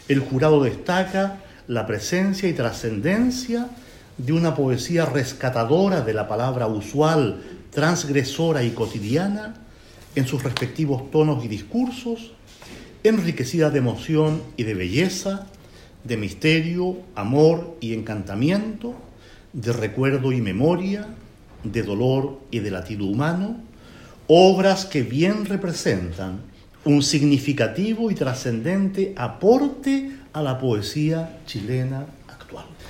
El jurado destaca la presencia y trascendencia de una poesía rescatadora de la palabra usual, transgresora y cotidiana, en sus respectivos tonos y discursos, enriquecida de emoción y de belleza, de misterio, amor y encantamiento, de recuerdo y memoria, de dolor y de latido humano, obras que bien representan un significativo y trascendente aporte a la poesía chilena actual.